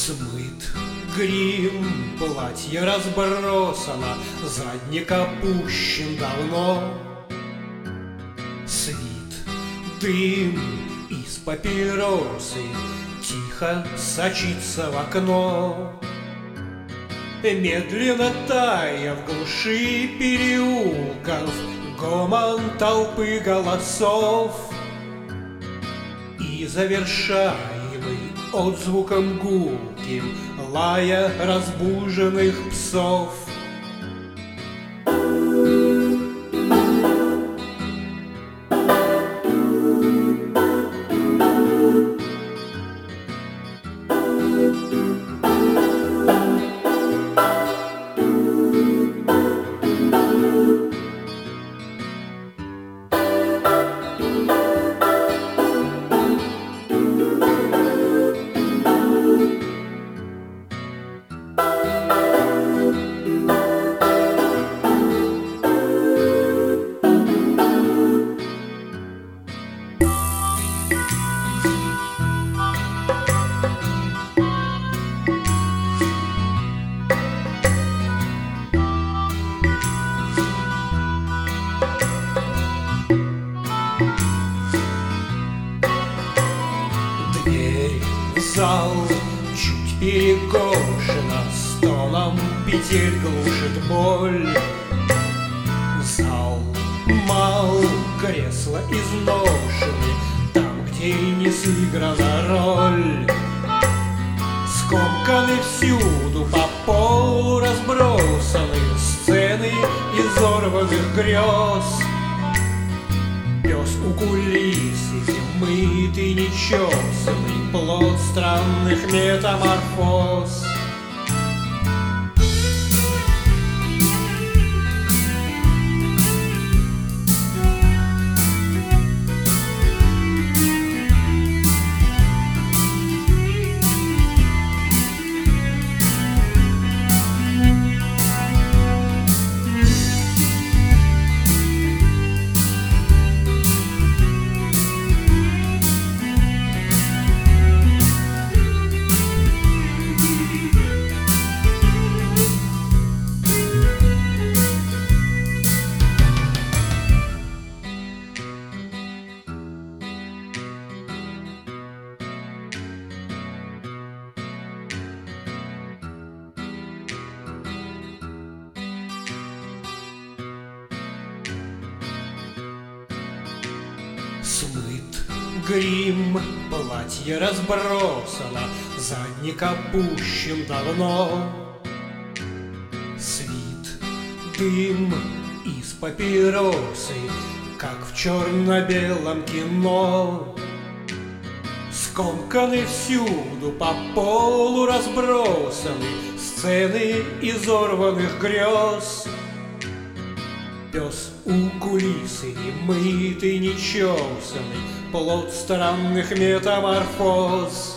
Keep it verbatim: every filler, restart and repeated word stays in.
Смыт грим, платье разбросано, задник опущен давно. Свит дым из папиросы тихо сочится в окно. Медленно тая в глуши переулков гомон толпы голосов и завершаемый отзвуком гулким лая разбуженных псов. Дверь в зал чуть перекошена, стоном петель глушит боль. Зал мал, кресла изношены, там, где не сыграна роль. Скомканы всюду, по полу разбросаны сцены изорванных грез. Пес у кулисы, мытый, нечесанный, плод странных метаморфоз. Смыт грим, платье разбросано, задник опущен давно. Свит дым из папиросы, как в черно-белом кино. Скомканы всюду, по полу разбросаны сцены изорванных грез. Пес у кулисы, немытый, нечесанный, плод странных метаморфоз.